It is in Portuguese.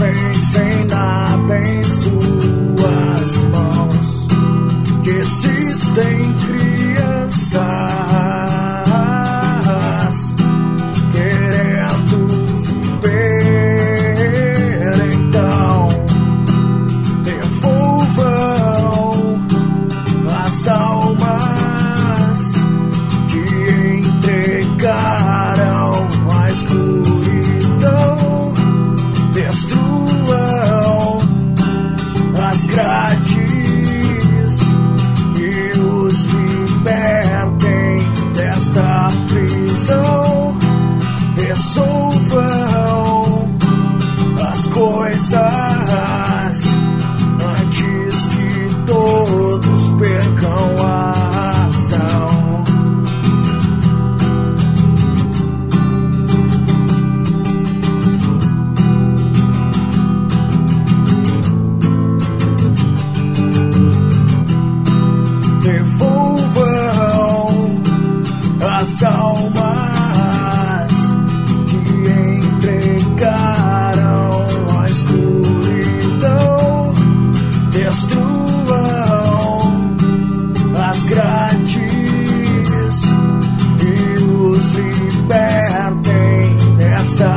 Sem nada em suas mãos, que existem crianças querendo viver. Então devolvam as almas que entregaram a escuridão. Destruam as grades e os libertem desta prisão. Resolvam as coisas antes que todos percam a razão. As almas que entregaram a escuridão. Destruam as grades e os libertem desta